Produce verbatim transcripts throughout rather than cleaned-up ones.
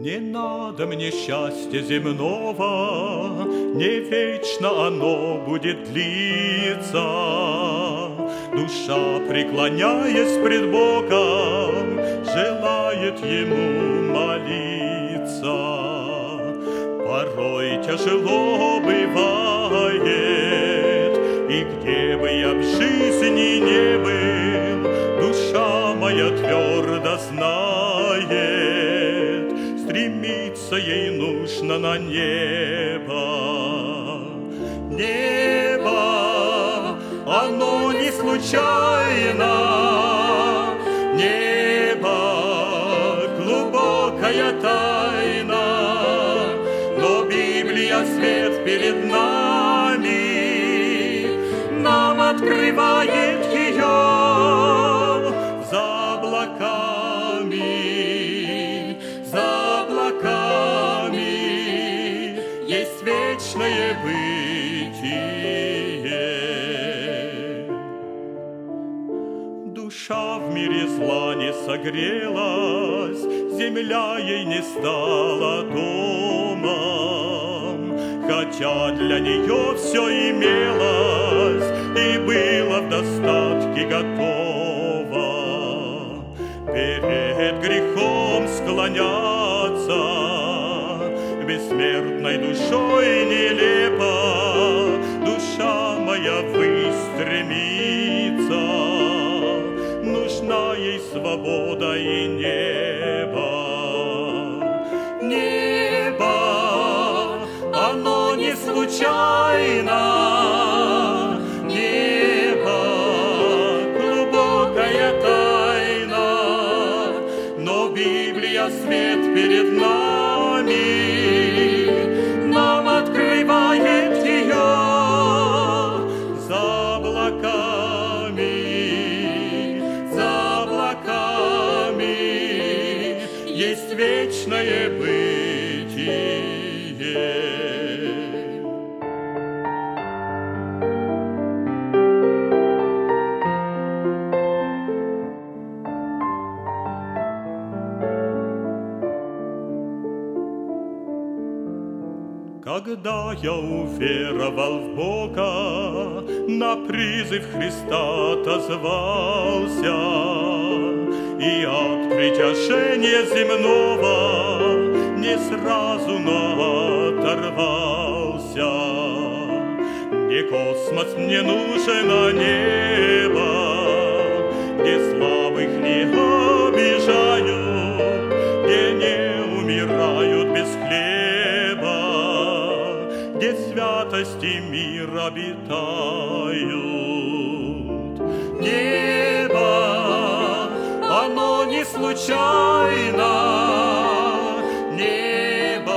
Не надо мне счастья земного, не вечно оно будет длиться. Душа, преклоняясь пред Богом, желает Ему молиться. Порой тяжело бывает, и где бы я в жизни не был, душа моя твердо знает, стремиться ей нужно на небо. Небо, оно не случайно, небо, глубокая тайна, но Библия свет перед нами, нам открывает ее за облаками, за облаками есть вечное бытие. Душа в мире зла не согрелась, земля ей не стала домом, хотя для нее все имелось и было в достатке готово. Перед грехом склоняться бессмертной душой нелепо, душа моя выстремится, нужна ей свобода и небо. Небо, оно не случайно, небо, глубокая тайна, но Библия свет перед нами, нам открывает ее за облаками, за облаками есть вечное бытие. Когда я уверовал в Бога, на призыв Христа отозвался, и от притяжения земного не сразу, но оторвался. Не космос мне нужен, а небо, где слабых не обижают, где не умирают без хлеба, где святости мир обитают. Небо, оно не случайно, небо,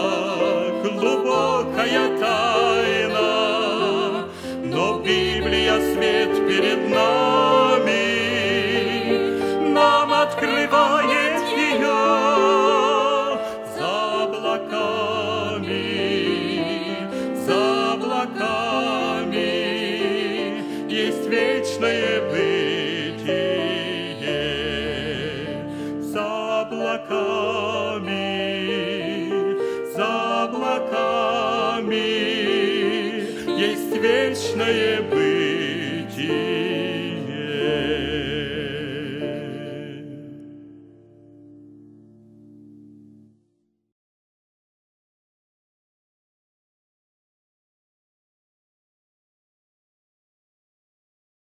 глубокая тайна, но Библия свет перед нами, нам открывает ее за облаками, за облаками есть вечное бытие. За облаками, за облаками есть вечное бытие.